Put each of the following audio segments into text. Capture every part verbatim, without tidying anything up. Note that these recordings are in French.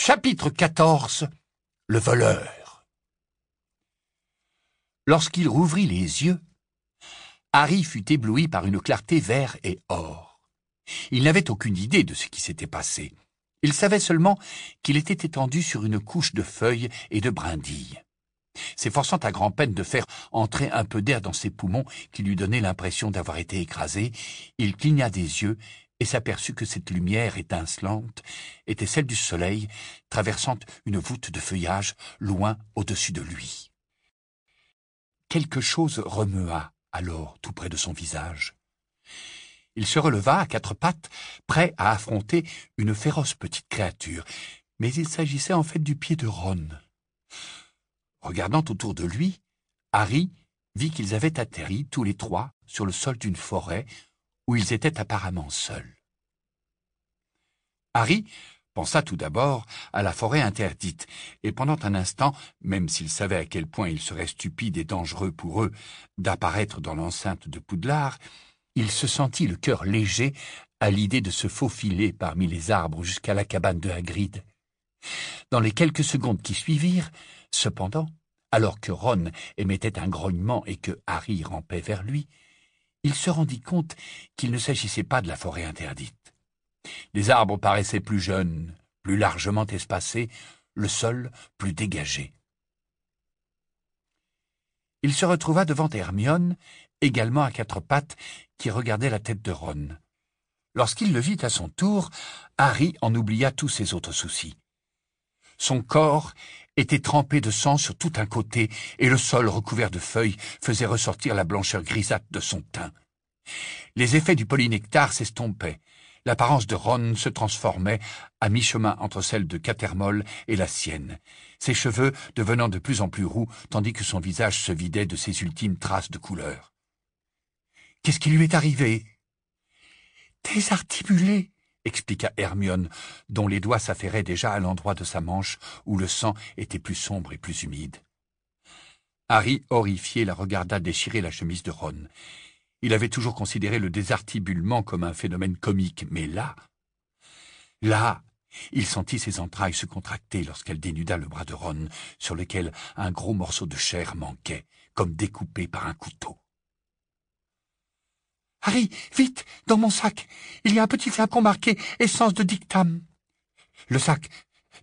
Chapitre quatorze. Le voleur. Lorsqu'il rouvrit les yeux, Harry fut ébloui par une clarté vert et or. Il n'avait aucune idée de ce qui s'était passé. Il savait seulement qu'il était étendu sur une couche de feuilles et de brindilles. S'efforçant à grand-peine de faire entrer un peu d'air dans ses poumons qui lui donnaient l'impression d'avoir été écrasé, il cligna des yeux et s'aperçut que cette lumière étincelante était celle du soleil traversant une voûte de feuillage loin au-dessus de lui. Quelque chose remua alors tout près de son visage. Il se releva à quatre pattes, prêt à affronter une féroce petite créature, mais il s'agissait en fait du pied de Ron. Regardant autour de lui, Harry vit qu'ils avaient atterri tous les trois sur le sol d'une forêt où ils étaient apparemment seuls. Harry pensa tout d'abord à la forêt interdite, et pendant un instant, même s'il savait à quel point il serait stupide et dangereux pour eux d'apparaître dans l'enceinte de Poudlard, il se sentit le cœur léger à l'idée de se faufiler parmi les arbres jusqu'à la cabane de Hagrid. Dans les quelques secondes qui suivirent, cependant, alors que Ron émettait un grognement et que Harry rampait vers lui, il se rendit compte qu'il ne s'agissait pas de la forêt interdite. Les arbres paraissaient plus jeunes, plus largement espacés, le sol plus dégagé. Il se retrouva devant Hermione, également à quatre pattes, qui regardait la tête de Ron. Lorsqu'il le vit à son tour, Harry en oublia tous ses autres soucis. Son corps était trempé de sang sur tout un côté, et le sol recouvert de feuilles faisait ressortir la blancheur grisâtre de son teint. Les effets du polynectar s'estompaient. L'apparence de Ron se transformait à mi-chemin entre celle de Catermole et la sienne, ses cheveux devenant de plus en plus roux, tandis que son visage se vidait de ses ultimes traces de couleur. « Qu'est-ce qui lui est arrivé ?»« Désarticulé !» expliqua Hermione, dont les doigts s'affairaient déjà à l'endroit de sa manche où le sang était plus sombre et plus humide. Harry, horrifié, la regarda déchirer la chemise de Ron. Il avait toujours considéré le désarticulement comme un phénomène comique, mais là... Là, il sentit ses entrailles se contracter lorsqu'elle dénuda le bras de Ron, sur lequel un gros morceau de chair manquait, comme découpé par un couteau. « Harry, vite, dans mon sac, il y a un petit flacon marqué « Essence de dictame ». « Le sac, d'accord. »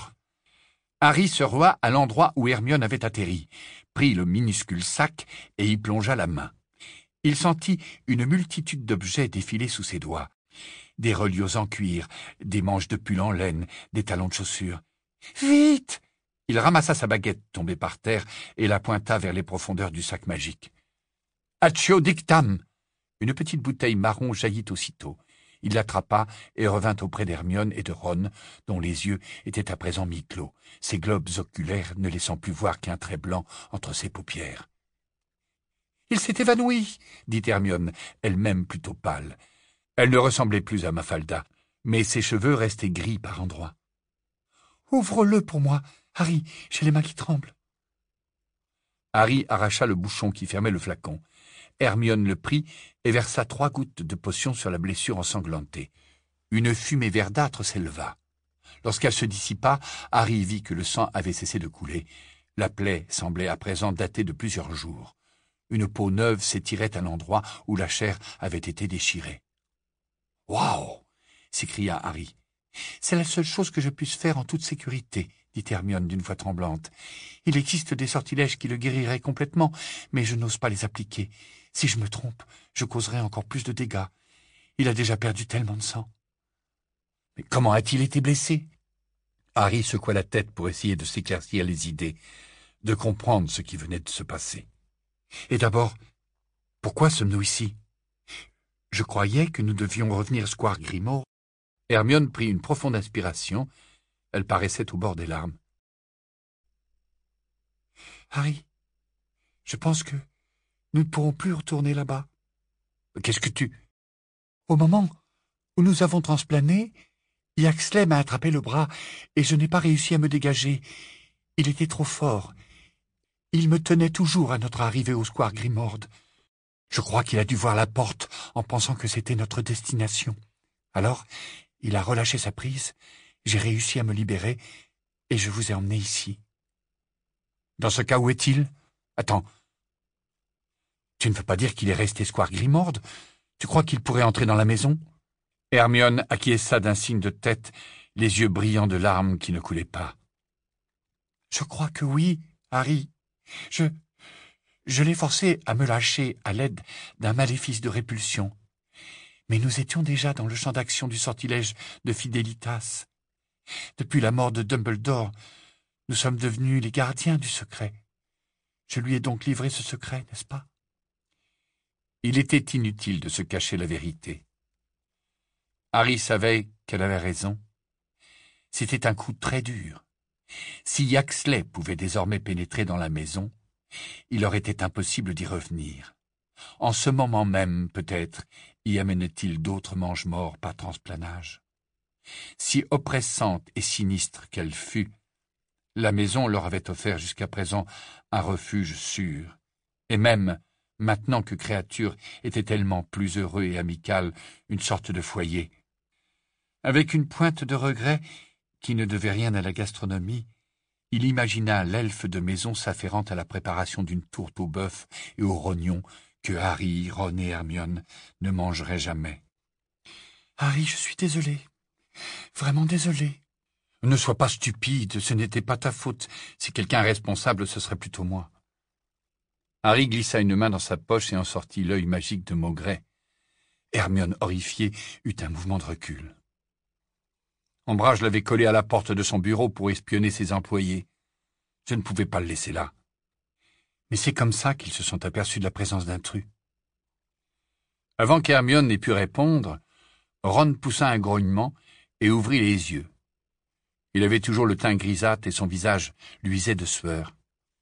Harry se rua à l'endroit où Hermione avait atterri, prit le minuscule sac et y plongea la main. Il sentit une multitude d'objets défiler sous ses doigts. Des reliures en cuir, des manches de pull en laine, des talons de chaussures. « Vite !» Il ramassa sa baguette tombée par terre et la pointa vers les profondeurs du sac magique. « Accio dictam !» Une petite bouteille marron jaillit aussitôt. Il l'attrapa et revint auprès d'Hermione et de Ron, dont les yeux étaient à présent mi-clos, ses globes oculaires ne laissant plus voir qu'un trait blanc entre ses paupières. « Il s'est évanoui !» dit Hermione, elle-même plutôt pâle. Elle ne ressemblait plus à Mafalda, mais ses cheveux restaient gris par endroits. « Ouvre-le pour moi, Harry, j'ai les mains qui tremblent. » Harry arracha le bouchon qui fermait le flacon. Hermione le prit et versa trois gouttes de potion sur la blessure ensanglantée. Une fumée verdâtre s'éleva. Lorsqu'elle se dissipa, Harry vit que le sang avait cessé de couler. La plaie semblait à présent dater de plusieurs jours. Une peau neuve s'étirait à l'endroit où la chair avait été déchirée. « Waouh !» s'écria Harry. « C'est la seule chose que je puisse faire en toute sécurité, » dit Hermione d'une voix tremblante. « Il existe des sortilèges qui le guériraient complètement, mais je n'ose pas les appliquer. Si je me trompe, je causerai encore plus de dégâts. Il a déjà perdu tellement de sang. »« Mais comment a-t-il été blessé ?» Harry secoua la tête pour essayer de s'éclaircir les idées, de comprendre ce qui venait de se passer. « Et d'abord, pourquoi sommes-nous ici ? Je croyais que nous devions revenir square Grimmauld. » Hermione prit une profonde inspiration. Elle paraissait au bord des larmes. « Harry, je pense que nous ne pourrons plus retourner là-bas. »« Qu'est-ce que tu... » ?»« Au moment où nous avons transplané, Yaxley m'a attrapé le bras et je n'ai pas réussi à me dégager. Il était trop fort. Il me tenait toujours à notre arrivée au square Grimmauld. Je crois qu'il a dû voir la porte en pensant que c'était notre destination. Alors, il a relâché sa prise J'ai réussi à me libérer et je vous ai emmené ici. Dans ce cas, où est-il? Attends. Tu ne veux pas dire qu'il est resté square Grimord? Tu crois qu'il pourrait entrer dans la maison? Hermione acquiesça d'un signe de tête, les yeux brillants de larmes qui ne coulaient pas. Je crois que oui, Harry. Je... Je l'ai forcé à me lâcher à l'aide d'un maléfice de répulsion. Mais nous étions déjà dans le champ d'action du sortilège de Fidelitas. Depuis la mort de Dumbledore, nous sommes devenus les gardiens du secret. Je lui ai donc livré ce secret, n'est-ce pas? Il était inutile de se cacher la vérité. Harry savait qu'elle avait raison. C'était un coup très dur. Si Yaxley pouvait désormais pénétrer dans la maison, il leur était impossible d'y revenir. En ce moment même, peut-être, y amène-t-il d'autres mange-morts par transplanage. Si oppressante et sinistre qu'elle fût, la maison leur avait offert jusqu'à présent un refuge sûr, et même, maintenant que Créature était tellement plus heureux et amical, une sorte de foyer. Avec une pointe de regret, qui ne devait rien à la gastronomie, il imagina l'elfe de maison s'afférant à la préparation d'une tourte au bœuf et aux rognons que Harry, Ron et Hermione ne mangeraient jamais. « Harry, je suis désolé, vraiment désolé. »« Ne sois pas stupide, ce n'était pas ta faute. Si quelqu'un est responsable, ce serait plutôt moi. » Harry glissa une main dans sa poche et en sortit l'œil magique de Maugret. Hermione, horrifiée, eut un mouvement de recul. Ombrage l'avait collé à la porte de son bureau pour espionner ses employés. Je ne pouvais pas le laisser là. Mais c'est comme ça qu'ils se sont aperçus de la présence d'intrus. Avant qu'Hermione n'ait pu répondre, Ron poussa un grognement et ouvrit les yeux. Il avait toujours le teint grisâtre et son visage luisait de sueur.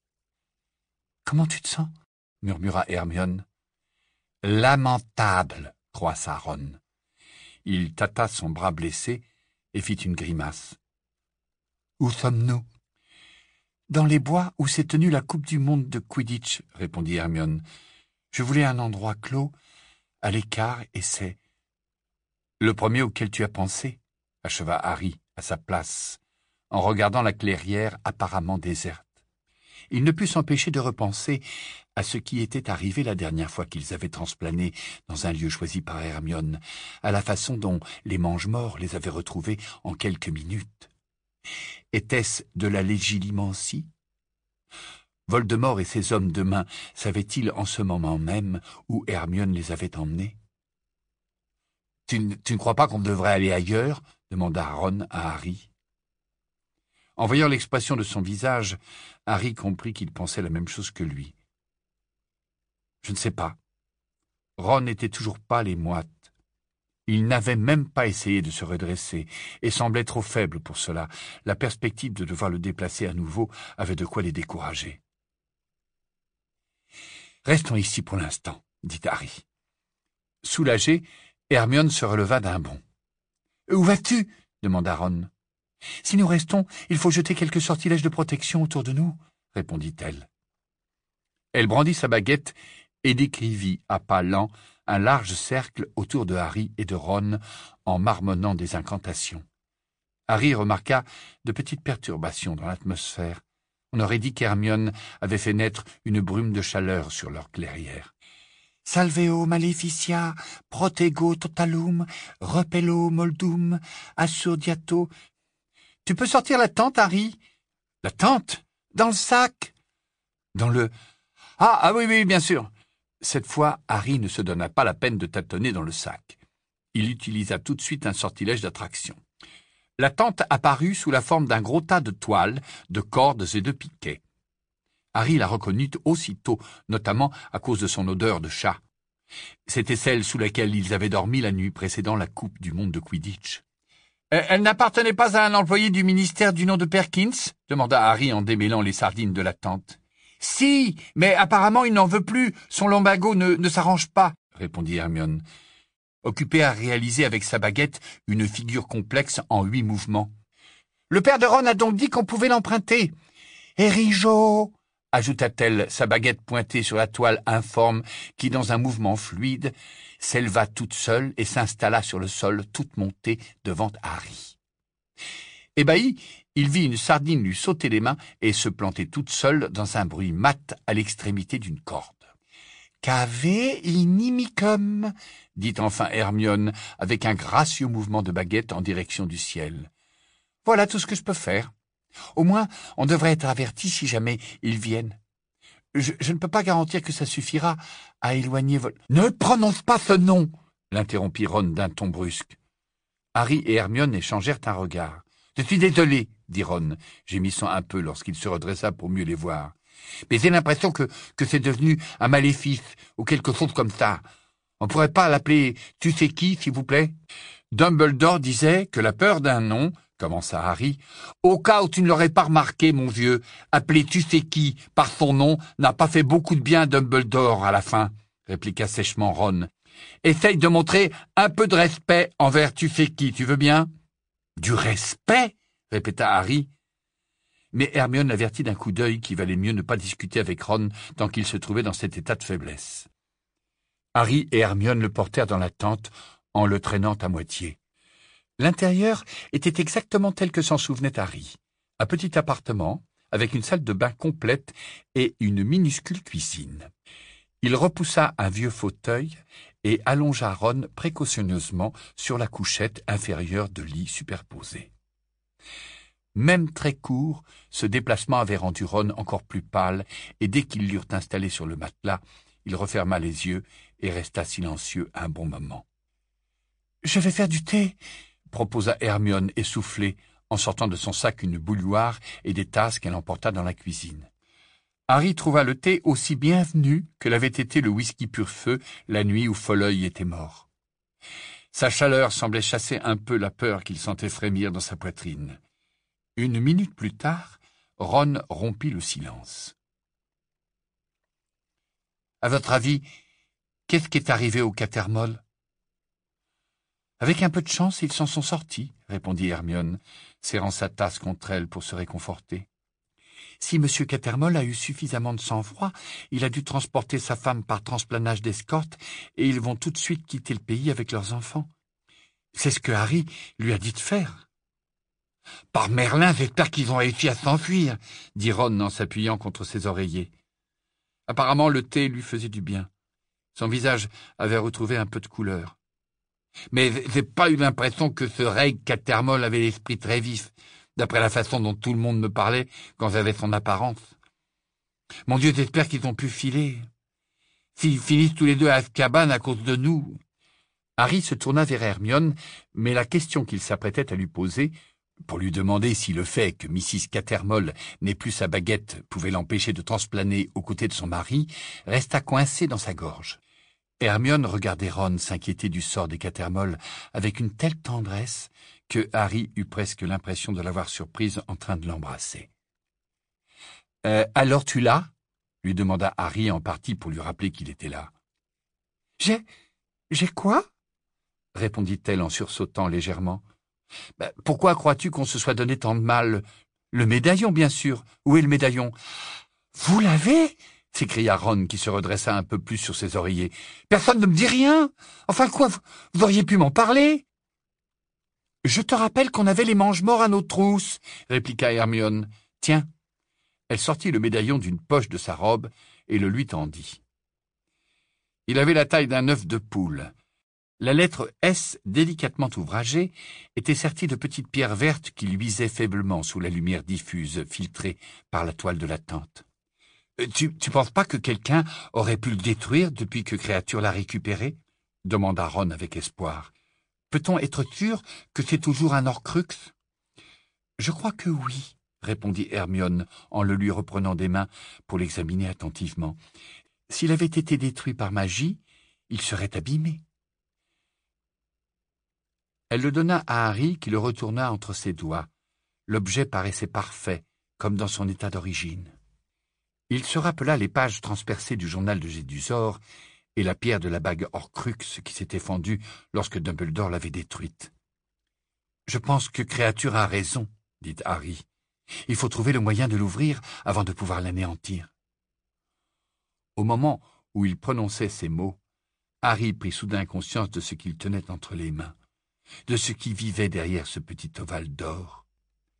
« Comment tu te sens ?» murmura Hermione. « Lamentable !» croissa Ron. Il tâta son bras blessé et fit une grimace. « Où sommes-nous ?»« Dans les bois où s'est tenue la Coupe du Monde de Quidditch, » répondit Hermione. « Je voulais un endroit clos, à l'écart, et c'est... »« Le premier auquel tu as pensé ?» acheva Harry à sa place, en regardant la clairière apparemment déserte. Il ne put s'empêcher de repenser à ce qui était arrivé la dernière fois qu'ils avaient transplané dans un lieu choisi par Hermione, à la façon dont les mange-morts les avaient retrouvés en quelques minutes. Était-ce de la légilimencie? Voldemort et ses hommes de main savaient-ils en ce moment même où Hermione les avait emmenés? Tu, « Tu ne crois pas qu'on devrait aller ailleurs ?» demanda Ron à Harry. En voyant l'expression de son visage, Harry comprit qu'il pensait la même chose que lui. « Je ne sais pas. » Ron n'était toujours pas les moites. Il n'avait même pas essayé de se redresser et semblait trop faible pour cela. La perspective de devoir le déplacer à nouveau avait de quoi les décourager. « Restons ici pour l'instant, » dit Harry. Soulagé, Hermione se releva d'un bond. « Où vas-tu » demanda Ron. « Si nous restons, il faut jeter quelques sortilèges de protection autour de nous, » répondit-elle. Elle brandit sa baguette et décrivit à pas lents un large cercle autour de Harry et de Ron en marmonnant des incantations. Harry remarqua de petites perturbations dans l'atmosphère. On aurait dit qu'Hermione avait fait naître une brume de chaleur sur leur clairière. « Salveo maleficia, protego totalum, repello moldum, assurdiato... » « Tu peux sortir la tente, Harry ?»« La tente? Dans le sac ?»« Dans le... Ah, ah oui, oui, bien sûr. » Cette fois, Harry ne se donna pas la peine de tâtonner dans le sac. Il utilisa tout de suite un sortilège d'attraction. La tente apparut sous la forme d'un gros tas de toiles, de cordes et de piquets. Harry la reconnut aussitôt, notamment à cause de son odeur de chat. C'était celle sous laquelle ils avaient dormi la nuit précédant la Coupe du Monde de Quidditch. Elle n'appartenait pas à un employé du ministère du nom de Perkins ? demanda Harry en démêlant les sardines de la tente. « Si, mais apparemment il n'en veut plus. Son lumbago ne, ne s'arrange pas, » répondit Hermione, occupée à réaliser avec sa baguette une figure complexe en huit mouvements. « Le père de Ron a donc dit qu'on pouvait l'emprunter. »« Erigeau !» ajouta-t-elle, sa baguette pointée sur la toile informe qui, dans un mouvement fluide, s'éleva toute seule et s'installa sur le sol toute montée devant Harry. Ébahi, il vit une sardine lui sauter les mains et se planter toute seule dans un bruit mat à l'extrémité d'une corde. « Cave inimicum » dit enfin Hermione avec un gracieux mouvement de baguette en direction du ciel. « Voilà tout ce que je peux faire. Au moins, on devrait être averti si jamais ils viennent. Je, je ne peux pas garantir que ça suffira à éloigner votre... »« Ne prononce pas ce nom !» l'interrompit Ron d'un ton brusque. Harry et Hermione échangèrent un regard. « Je suis désolé, » dit Ron, gémissant un peu lorsqu'il se redressa pour mieux les voir. « Mais j'ai l'impression que, que c'est devenu un maléfice, ou quelque chose comme ça. On pourrait pas l'appeler tu sais qui, s'il vous plaît ?» Dumbledore disait que la peur d'un nom, commença Harry, « au cas où tu ne l'aurais pas remarqué, mon vieux, appeler tu sais qui par son nom n'a pas fait beaucoup de bien à Dumbledore à la fin, » répliqua sèchement Ron. « Essaye de montrer un peu de respect envers tu sais qui, tu veux bien ?»« Du respect ?» répéta Harry. Mais Hermione l'avertit d'un coup d'œil qu'il valait mieux ne pas discuter avec Ron tant qu'il se trouvait dans cet état de faiblesse. Harry et Hermione le portèrent dans la tente en le traînant à moitié. L'intérieur était exactement tel que s'en souvenait Harry. Un petit appartement, avec une salle de bain complète et une minuscule cuisine. Il repoussa un vieux fauteuil et allongea Ron précautionneusement sur la couchette inférieure de lit superposée. Même très court, ce déplacement avait rendu Ron encore plus pâle, et dès qu'ils l'eurent installé sur le matelas, il referma les yeux et resta silencieux un bon moment. « Je vais faire du thé » proposa Hermione essoufflée, en sortant de son sac une bouilloire et des tasses qu'elle emporta dans la cuisine. Harry trouva le thé aussi bienvenu que l'avait été le whisky pur feu la nuit où Folleuil était mort. Sa chaleur semblait chasser un peu la peur qu'il sentait frémir dans sa poitrine. Une minute plus tard, Ron rompit le silence. « À votre avis, qu'est-ce qui est arrivé aux Cattermole ?»« Avec un peu de chance, ils s'en sont sortis, » répondit Hermione, serrant sa tasse contre elle pour se réconforter. « Si M. Cattermole a eu suffisamment de sang-froid, il a dû transporter sa femme par transplanage d'escorte et ils vont tout de suite quitter le pays avec leurs enfants. C'est ce que Harry lui a dit de faire. »« Par Merlin, j'espère qu'ils ont réussi à s'enfuir, » dit Ron en s'appuyant contre ses oreillers. Apparemment, le thé lui faisait du bien. Son visage avait retrouvé un peu de couleur. « Mais j'ai pas eu l'impression que ce Reg Cattermole avait l'esprit très vif, d'après la façon dont tout le monde me parlait quand j'avais son apparence. Mon Dieu, j'espère qu'ils ont pu filer. S'ils finissent tous les deux à Azkaban à cause de nous. » Harry se tourna vers Hermione, mais la question qu'il s'apprêtait à lui poser, pour lui demander si le fait que Missus Cattermole n'ait plus sa baguette pouvait l'empêcher de transplaner aux côtés de son mari, resta coincée dans sa gorge. Hermione regardait Ron s'inquiéter du sort des Cattermole avec une telle tendresse que Harry eut presque l'impression de l'avoir surprise en train de l'embrasser. Euh, « Alors tu l'as ?» lui demanda Harry en partie pour lui rappeler qu'il était là. « J'ai... j'ai quoi ?» répondit-elle en sursautant légèrement. Ben, « Pourquoi crois-tu qu'on se soit donné tant de mal ? Le médaillon, bien sûr. Où est le médaillon ?»« Vous l'avez ?» s'écria Ron, qui se redressa un peu plus sur ses oreillers. « Personne ne me dit rien. Enfin quoi, vous, vous auriez pu m'en parler ?»« Je te rappelle qu'on avait les mange-morts à nos trousses, » répliqua Hermione. « Tiens. » Elle sortit le médaillon d'une poche de sa robe et le lui tendit. Il avait la taille d'un œuf de poule. La lettre S, délicatement ouvragée, était sertie de petites pierres vertes qui luisaient faiblement sous la lumière diffuse filtrée par la toile de la tente. « Tu, tu penses pas que quelqu'un aurait pu le détruire depuis que Créature l'a récupéré ?» demanda Ron avec espoir. « Peut-on être sûr que c'est toujours un Horcrux ?»« Je crois que oui, » répondit Hermione en le lui reprenant des mains pour l'examiner attentivement. « S'il avait été détruit par magie, il serait abîmé. » Elle le donna à Harry qui le retourna entre ses doigts. L'objet paraissait parfait, comme dans son état d'origine. Il se rappela les pages transpercées du journal de Gédusor et la pierre de la bague Horcrux qui s'était fendue lorsque Dumbledore l'avait détruite. « Je pense que Créature a raison, » dit Harry. « Il faut trouver le moyen de l'ouvrir avant de pouvoir l'anéantir. » Au moment où il prononçait ces mots, Harry prit soudain conscience de ce qu'il tenait entre les mains, de ce qui vivait derrière ce petit ovale d'or.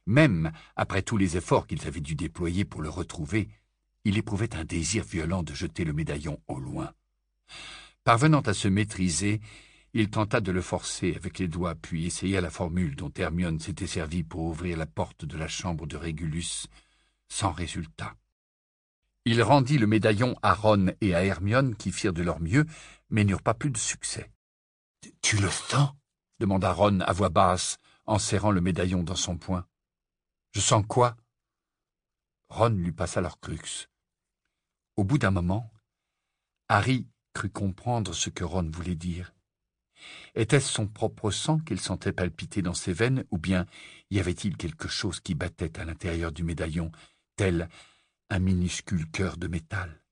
Même après tous les efforts qu'ils avaient dû déployer pour le retrouver, il éprouvait un désir violent de jeter le médaillon au loin. Parvenant à se maîtriser, il tenta de le forcer avec les doigts, puis essaya la formule dont Hermione s'était servie pour ouvrir la porte de la chambre de Régulus, sans résultat. Il rendit le médaillon à Ron et à Hermione, qui firent de leur mieux, mais n'eurent pas plus de succès. « Tu le sens ?» demanda Ron à voix basse, en serrant le médaillon dans son poing. « Je sens quoi ?» Ron lui passa l'Horcrux. Au bout d'un moment, Harry crut comprendre ce que Ron voulait dire. Était-ce son propre sang qu'il sentait palpiter dans ses veines, ou bien y avait-il quelque chose qui battait à l'intérieur du médaillon, tel un minuscule cœur de métal?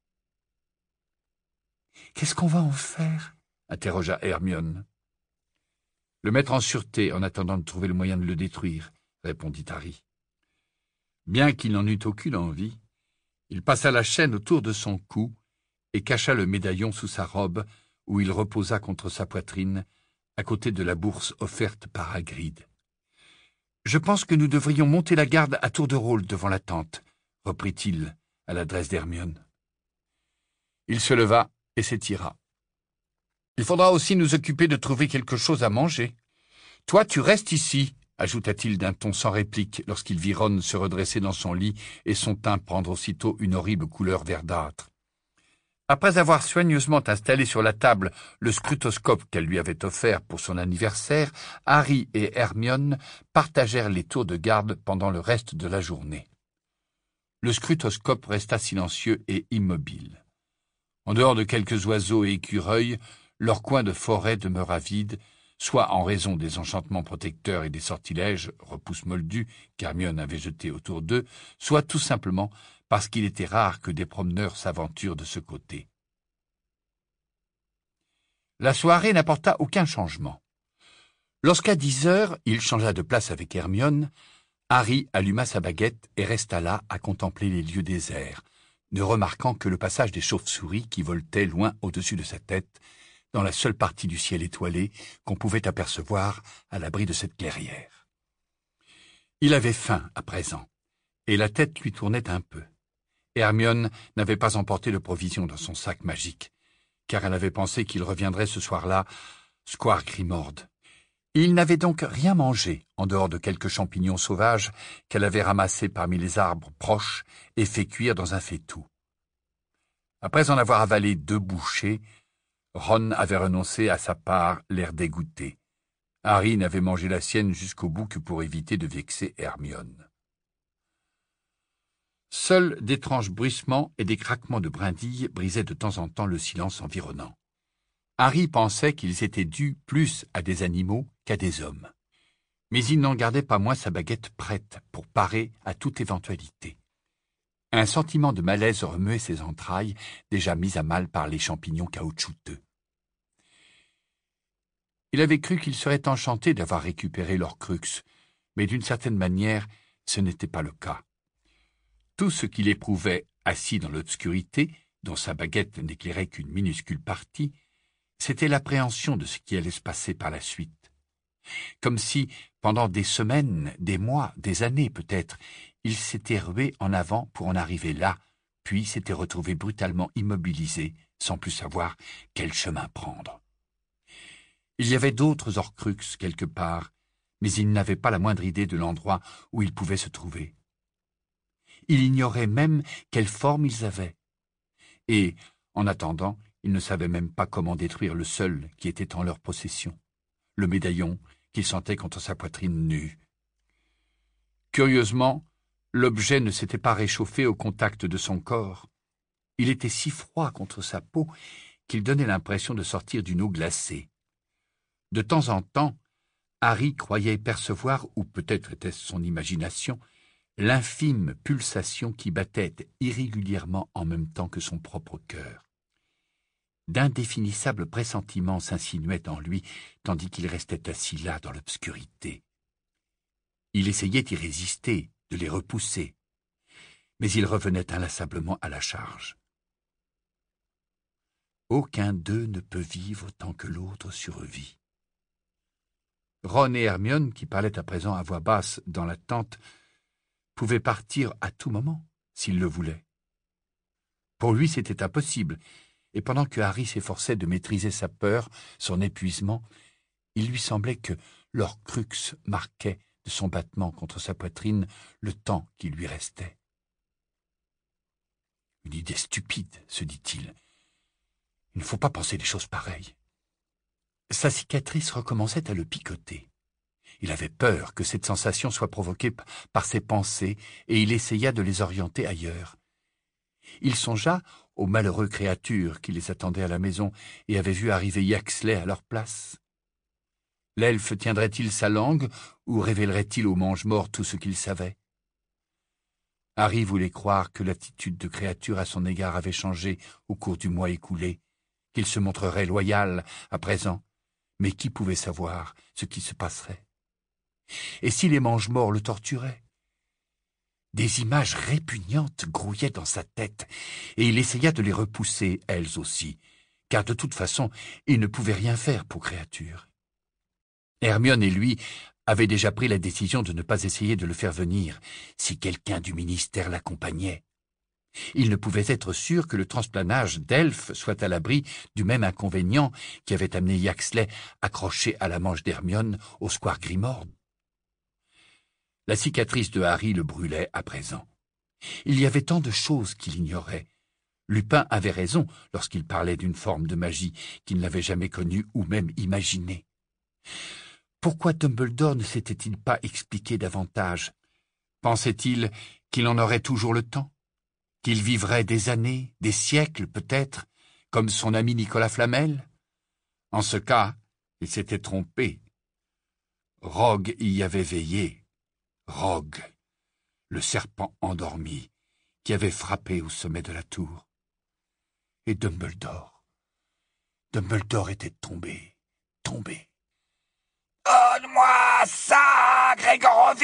« Qu'est-ce qu'on va en faire ?» interrogea Hermione. « Le mettre en sûreté en attendant de trouver le moyen de le détruire, » répondit Harry. Bien qu'il n'en eût aucune envie, il passa la chaîne autour de son cou et cacha le médaillon sous sa robe, où il reposa contre sa poitrine, à côté de la bourse offerte par Hagrid. « Je pense que nous devrions monter la garde à tour de rôle devant la tente, » reprit-il à l'adresse d'Hermione. Il se leva et s'étira. « Il faudra aussi nous occuper de trouver quelque chose à manger. Toi, tu restes ici, » ajouta-t-il d'un ton sans réplique lorsqu'il vit Ron se redresser dans son lit et son teint prendre aussitôt une horrible couleur verdâtre. Après avoir soigneusement installé sur la table le scrutoscope qu'elle lui avait offert pour son anniversaire, Harry et Hermione partagèrent les tours de garde pendant le reste de la journée. Le scrutoscope resta silencieux et immobile. En dehors de quelques oiseaux et écureuils, leur coin de forêt demeura vide, soit en raison des enchantements protecteurs et des sortilèges, repousses moldus, qu'Hermione avait jetés autour d'eux, soit tout simplement parce qu'il était rare que des promeneurs s'aventurent de ce côté. La soirée n'apporta aucun changement. Lorsqu'à dix heures, il changea de place avec Hermione, Harry alluma sa baguette et resta là à contempler les lieux déserts, ne remarquant que le passage des chauves-souris qui voletaient loin au-dessus de sa tête, dans la seule partie du ciel étoilé qu'on pouvait apercevoir à l'abri de cette clairière. Il avait faim à présent, et la tête lui tournait un peu. Hermione n'avait pas emporté de provisions dans son sac magique, car elle avait pensé qu'il reviendrait ce soir-là, square Grimord. Il n'avait donc rien mangé, en dehors de quelques champignons sauvages qu'elle avait ramassés parmi les arbres proches et fait cuire dans un faitout. Après en avoir avalé deux bouchées, Ron avait renoncé à sa part, l'air dégoûté. Harry n'avait mangé la sienne jusqu'au bout que pour éviter de vexer Hermione. Seuls d'étranges bruissements et des craquements de brindilles brisaient de temps en temps le silence environnant. Harry pensait qu'ils étaient dus plus à des animaux qu'à des hommes. Mais il n'en gardait pas moins sa baguette prête pour parer à toute éventualité. Un sentiment de malaise remuait ses entrailles, déjà mises à mal par les champignons caoutchouteux. Il avait cru qu'il serait enchanté d'avoir récupéré l'Horcrux, mais d'une certaine manière, ce n'était pas le cas. Tout ce qu'il éprouvait, assis dans l'obscurité, dont sa baguette n'éclairait qu'une minuscule partie, c'était l'appréhension de ce qui allait se passer par la suite. Comme si, pendant des semaines, des mois, des années peut-être, il s'était rué en avant pour en arriver là, puis s'était retrouvé brutalement immobilisé, sans plus savoir quel chemin prendre. Il y avait d'autres Horcruxes quelque part, mais il n'avait pas la moindre idée de l'endroit où ils pouvaient se trouver. Il ignorait même quelle forme ils avaient. Et, en attendant, il ne savait même pas comment détruire le seul qui était en leur possession, le médaillon qu'il sentait contre sa poitrine nue. Curieusement, l'objet ne s'était pas réchauffé au contact de son corps. Il était si froid contre sa peau qu'il donnait l'impression de sortir d'une eau glacée. De temps en temps, Harry croyait percevoir, ou peut-être était-ce son imagination, l'infime pulsation qui battait irrégulièrement en même temps que son propre cœur. D'indéfinissables pressentiments s'insinuaient en lui, tandis qu'il restait assis là dans l'obscurité. Il essayait d'y résister, de les repousser, mais il revenait inlassablement à la charge. Aucun d'eux ne peut vivre tant que l'autre survit. Ron et Hermione, qui parlaient à présent à voix basse dans la tente, pouvait partir à tout moment, s'il le voulait. Pour lui, c'était impossible, et pendant que Harry s'efforçait de maîtriser sa peur, son épuisement, il lui semblait que l'Horcrux marquait de son battement contre sa poitrine le temps qui lui restait. Une idée stupide, se dit-il. Il ne faut pas penser des choses pareilles. Sa cicatrice recommençait à le picoter. Il avait peur que cette sensation soit provoquée par ses pensées, et il essaya de les orienter ailleurs. Il songea aux malheureuses créatures qui les attendaient à la maison et avaient vu arriver Yaxley à leur place. L'elfe tiendrait-il sa langue ou révélerait-il aux mange-morts tout ce qu'il savait? Harry voulait croire que l'attitude de créature à son égard avait changé au cours du mois écoulé, qu'il se montrerait loyal à présent, mais qui pouvait savoir ce qui se passerait? Et si les mange-morts le torturaient? Des images répugnantes grouillaient dans sa tête, et il essaya de les repousser, elles aussi, car de toute façon, il ne pouvait rien faire pour créature. Hermione et lui avaient déjà pris la décision de ne pas essayer de le faire venir, si quelqu'un du ministère l'accompagnait. Il ne pouvait être sûr que le transplanage d'elfes soit à l'abri du même inconvénient qui avait amené Yaxley accroché à la manche d'Hermione au square Grimmauld. La cicatrice de Harry le brûlait à présent. Il y avait tant de choses qu'il ignorait. Lupin avait raison lorsqu'il parlait d'une forme de magie qu'il n'avait jamais connue ou même imaginée. Pourquoi Dumbledore ne s'était-il pas expliqué davantage? Pensait-il qu'il en aurait toujours le temps? Qu'il vivrait des années, des siècles peut-être, comme son ami Nicolas Flamel? En ce cas, il s'était trompé. Rogue y avait veillé. Rogue, le serpent endormi, qui avait frappé au sommet de la tour. Et Dumbledore. Dumbledore était tombé, tombé. « Donne-moi ça, Gregorovitch !»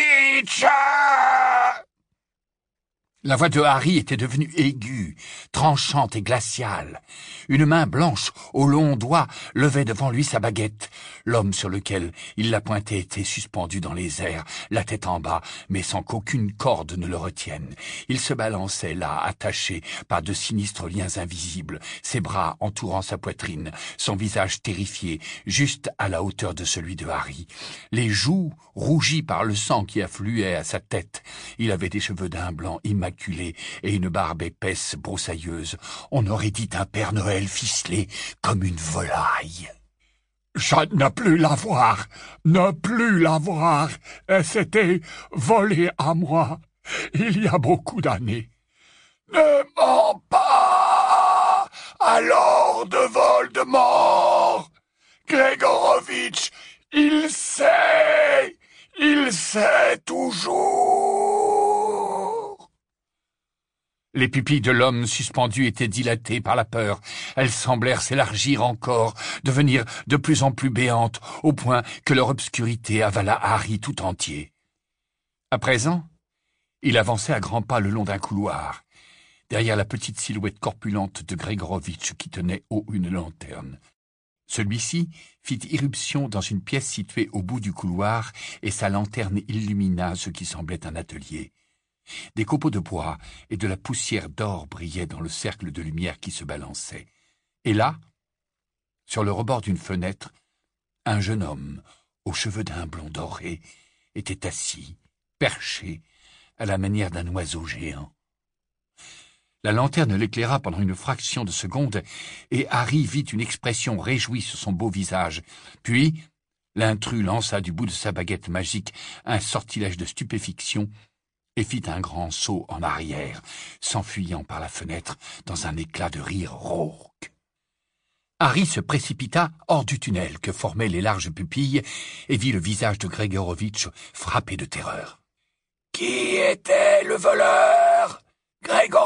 La voix de Harry était devenue aiguë, tranchante et glaciale. Une main blanche, aux longs doigts, levait devant lui sa baguette. L'homme sur lequel il la pointait était suspendu dans les airs, la tête en bas, mais sans qu'aucune corde ne le retienne. Il se balançait là, attaché par de sinistres liens invisibles, ses bras entourant sa poitrine, son visage terrifié, juste à la hauteur de celui de Harry. Les joues rougies par le sang qui affluait à sa tête. Il avait des cheveux d'un blanc immaculé et une barbe épaisse broussailleuse. On aurait dit un Père Noël ficelé comme une volaille. « Je ne plus la voir, ne plus la voir, elle s'était volée à moi, il y a beaucoup d'années. Ne mens pas à Lord Voldemort, Gregorovitch, il sait, il sait toujours. » Les pupilles de l'homme suspendu étaient dilatées par la peur. Elles semblèrent s'élargir encore, devenir de plus en plus béantes, au point que leur obscurité avala Harry tout entier. À présent, il avançait à grands pas le long d'un couloir, derrière la petite silhouette corpulente de Gregorovitch qui tenait haut une lanterne. Celui-ci fit irruption dans une pièce située au bout du couloir, et sa lanterne illumina ce qui semblait un atelier. Des copeaux de bois et de la poussière d'or brillaient dans le cercle de lumière qui se balançait. Et là, sur le rebord d'une fenêtre, un jeune homme, aux cheveux d'un blond doré, était assis, perché, à la manière d'un oiseau géant. La lanterne l'éclaira pendant une fraction de seconde, et Harry vit une expression réjouie sur son beau visage. Puis, l'intrus lança du bout de sa baguette magique un sortilège de stupéfiction et fit un grand saut en arrière, s'enfuyant par la fenêtre dans un éclat de rire rauque. Harry se précipita hors du tunnel que formaient les larges pupilles et vit le visage de Gregorovitch frappé de terreur. « Qui était le voleur, Gregorovitch ?»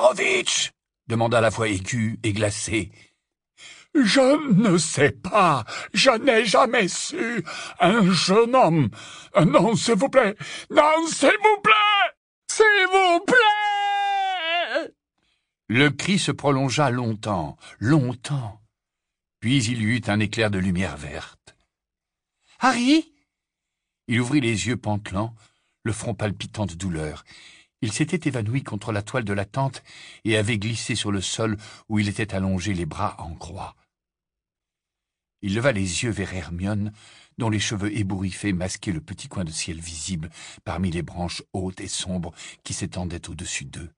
demanda la voix aiguë et glacée. « Je ne sais pas, je n'ai jamais su. Un jeune homme. Non, s'il vous plaît, non, s'il vous plaît, s'il vous plaît !» Le cri se prolongea longtemps, longtemps. Puis il y eut un éclair de lumière verte. « Harry ?» Il ouvrit les yeux pantelants, le front palpitant de douleur. Il s'était évanoui contre la toile de la tente et avait glissé sur le sol où il était allongé les bras en croix. Il leva les yeux vers Hermione, dont les cheveux ébouriffés masquaient le petit coin de ciel visible parmi les branches hautes et sombres qui s'étendaient au-dessus d'eux.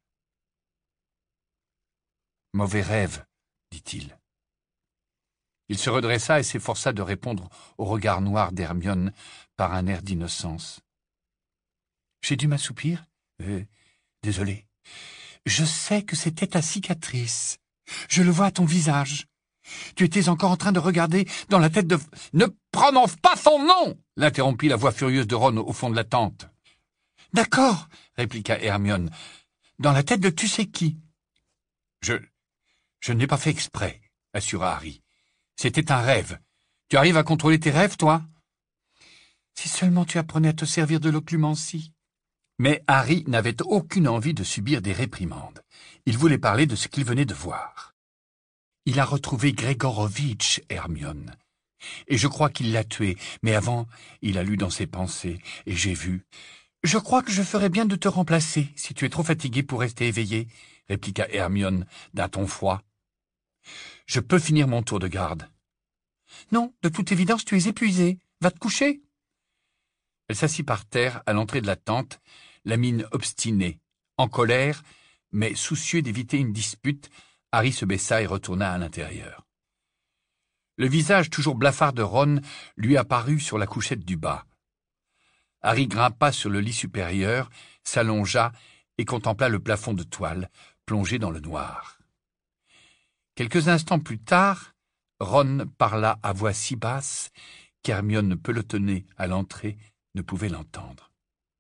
« Mauvais rêve, dit-il. Il se redressa et s'efforça de répondre au regard noir d'Hermione par un air d'innocence. « J'ai dû m'assoupir euh, Désolé. Je sais que c'était ta cicatrice. Je le vois à ton visage. Tu étais encore en train de regarder dans la tête de... »« Ne prononce pas son nom !» l'interrompit la voix furieuse de Ron au fond de la tente. « D'accord, » répliqua Hermione. « Dans la tête de tu sais qui. »« Je... je n'ai pas fait exprès, » assura Harry. « C'était un rêve. Tu arrives à contrôler tes rêves, toi ?»« Si seulement tu apprenais à te servir de l'occlumencie. » Mais Harry n'avait aucune envie de subir des réprimandes. Il voulait parler de ce qu'il venait de voir. « Il a retrouvé Gregorovitch, Hermione. Et je crois qu'il l'a tué, mais avant, il a lu dans ses pensées, et j'ai vu. « Je crois que je ferais bien de te remplacer, si tu es trop fatigué pour rester éveillé, » répliqua Hermione d'un ton froid. « Je peux finir mon tour de garde. »« Non, de toute évidence, tu es épuisé. Va te coucher. » Elle s'assit par terre à l'entrée de la tente, la mine obstinée, en colère, mais soucieux d'éviter une dispute, Harry se baissa et retourna à l'intérieur. Le visage toujours blafard de Ron lui apparut sur la couchette du bas. Harry grimpa sur le lit supérieur, s'allongea et contempla le plafond de toile, plongé dans le noir. Quelques instants plus tard, Ron parla à voix si basse qu'Hermione pelotonnée à l'entrée ne pouvait l'entendre.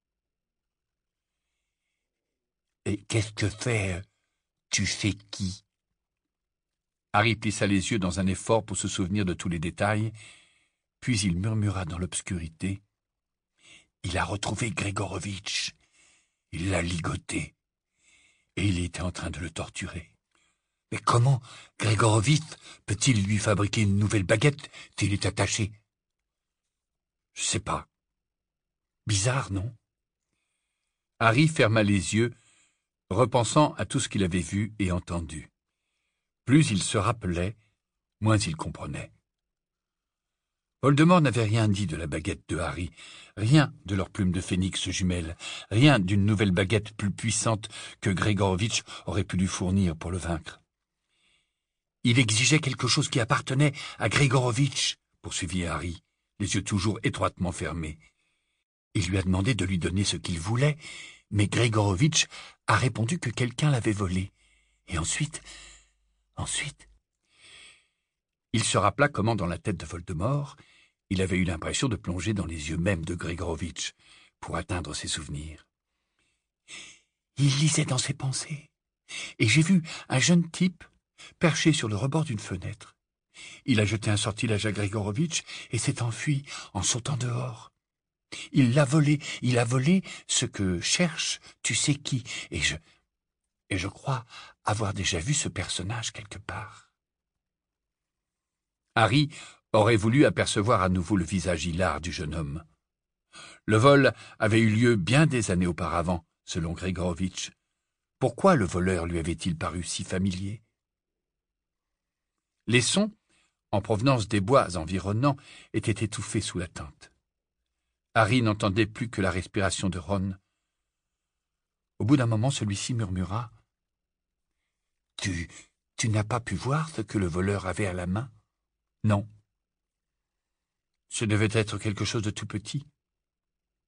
« Et qu'est-ce que fait tu sais qui ?» Harry plissa les yeux dans un effort pour se souvenir de tous les détails, puis il murmura dans l'obscurité. « Il a retrouvé Gregorovitch. Il l'a ligoté. Et il était en train de le torturer. Mais comment Gregorovitch peut-il lui fabriquer une nouvelle baguette s'il est attaché ? Je sais pas. Bizarre, non ? » Harry ferma les yeux, repensant à tout ce qu'il avait vu et entendu. Plus il se rappelait, moins il comprenait. Voldemort n'avait rien dit de la baguette de Harry, rien de leur plume de phénix jumelle, rien d'une nouvelle baguette plus puissante que Gregorovitch aurait pu lui fournir pour le vaincre. Il exigeait quelque chose qui appartenait à Gregorovitch, poursuivit Harry, les yeux toujours étroitement fermés. Il lui a demandé de lui donner ce qu'il voulait, mais Gregorovitch a répondu que quelqu'un l'avait volé. Et ensuite... ensuite... Il se rappela comment, dans la tête de Voldemort, il avait eu l'impression de plonger dans les yeux mêmes de Gregorovitch pour atteindre ses souvenirs. Il lisait dans ses pensées, et j'ai vu un jeune type perché sur le rebord d'une fenêtre. Il a jeté un sortilège à Gregorovitch et s'est enfui en sautant dehors. Il l'a volé, il a volé ce que cherche tu sais qui, et je, et je crois avoir déjà vu ce personnage quelque part. Harry aurait voulu apercevoir à nouveau le visage hilar du jeune homme. Le vol avait eu lieu bien des années auparavant, selon Gregorovitch. Pourquoi le voleur lui avait-il paru si familier ? Les sons, en provenance des bois environnants, étaient étouffés sous la tente. Harry n'entendait plus que la respiration de Ron. Au bout d'un moment, celui-ci murmura « Tu, tu n'as pas pu voir ce que le voleur avait à la main ?»« Non. » »« Ce devait être quelque chose de tout petit. »« Harry !»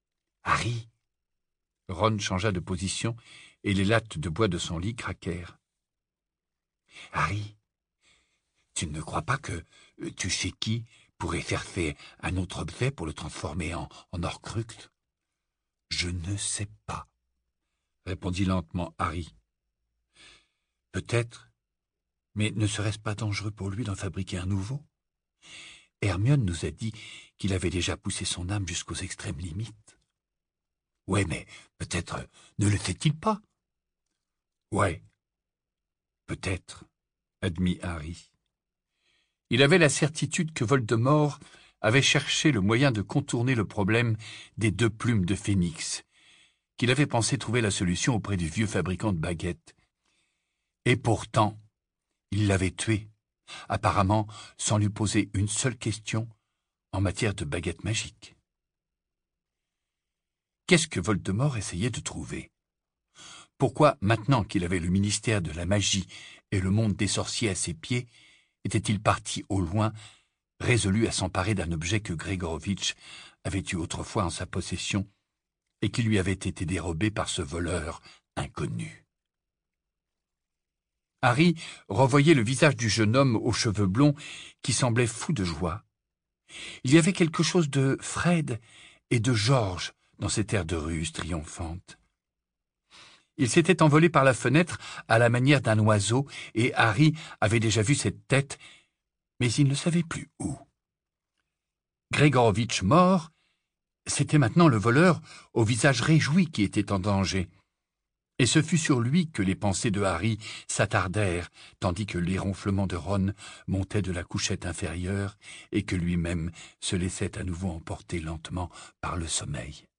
Ron changea de position et les lattes de bois de son lit craquèrent. « Harry, tu ne crois pas que tu sais qui pourrait faire faire un autre objet pour le transformer en, en Horcrux ? » ?»« Je ne sais pas, » répondit lentement Harry. « Peut-être, mais ne serait-ce pas dangereux pour lui d'en fabriquer un nouveau ? Hermione nous a dit qu'il avait déjà poussé son âme jusqu'aux extrêmes limites. »« Ouais, mais peut-être ne le fait-il pas ?»« Ouais, peut-être, » admit Harry. Il avait la certitude que Voldemort avait cherché le moyen de contourner le problème des deux plumes de phénix, qu'il avait pensé trouver la solution auprès du vieux fabricant de baguettes. Et pourtant, il l'avait tué, apparemment sans lui poser une seule question en matière de baguettes magiques. Qu'est-ce que Voldemort essayait de trouver? Pourquoi, maintenant qu'il avait le ministère de la magie et le monde des sorciers à ses pieds, était-il parti au loin, résolu à s'emparer d'un objet que Grégorovitch avait eu autrefois en sa possession et qui lui avait été dérobé par ce voleur inconnu? Harry revoyait le visage du jeune homme aux cheveux blonds qui semblait fou de joie. Il y avait quelque chose de Fred et de George dans cet air de ruse triomphante. Il s'était envolé par la fenêtre à la manière d'un oiseau, et Harry avait déjà vu cette tête, mais il ne savait plus où. Grégorovitch mort, c'était maintenant le voleur au visage réjoui qui était en danger. Et ce fut sur lui que les pensées de Harry s'attardèrent, tandis que les ronflements de Ron montaient de la couchette inférieure et que lui-même se laissait à nouveau emporter lentement par le sommeil.